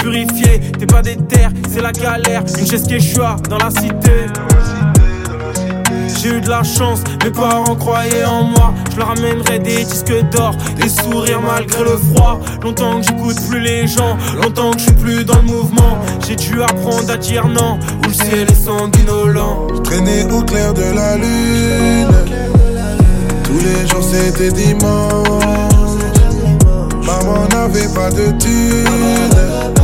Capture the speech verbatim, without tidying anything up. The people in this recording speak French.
purifié. T'es pas des terres, c'est la galère. Une chaise Quechua dans la cité. J'ai eu de la chance, mes parents croyaient en moi. Je leur amènerai des disques d'or, des sourires malgré le froid. Longtemps que j'écoute plus les gens, longtemps que je suis plus dans le mouvement. J'ai dû apprendre à dire non, où le ciel est sanguinolent. Je traînais au clair de la lune, tous les jours c'était dimanche. Maman n'avait pas de thunes,